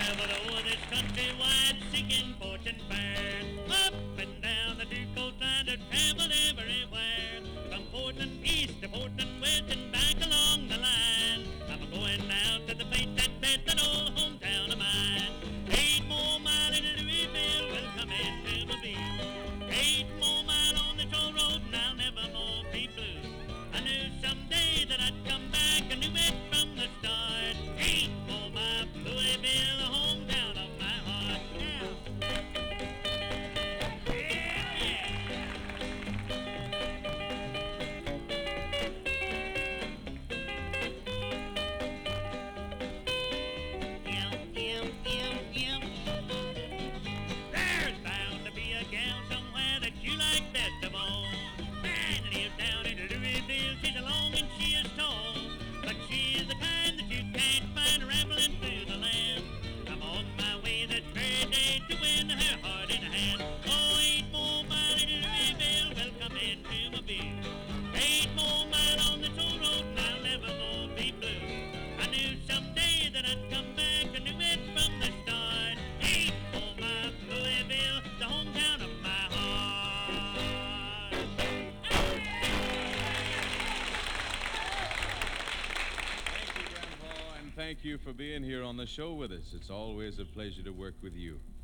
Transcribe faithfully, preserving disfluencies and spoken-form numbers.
traveled over this country wide, seeking fortune fair. Up and down the two coastlines, I've traveled everywhere. From Portland east to Portland west and back along the line. I'm going out to the place that fed that old hometown of mine. Eight more miles into Louisville will come into my view. Eight more miles on this old road and I'll never more be blue. I knew someday that I'd come back, I knew it from the start. Eight more miles from Louisville, the hometown of my heart. There's bound to be a gal somewhere that you like best of all. Man lives down in Louisville, she's long and she is tall. But she's the kind that you can't find rambling through the land. I'm on my way this very day to win her heart in hand. Oh, eight more miles in Louisville will come into my view. Eight more miles on this old road and I'll never more be blue. I knew someday that I'd come back, I knew it from the start. Eight more miles from Louisville, the hometown of my heart. Thank you, Grandpa, and thank you for being here on the show with us. It's always a pleasure to work with you.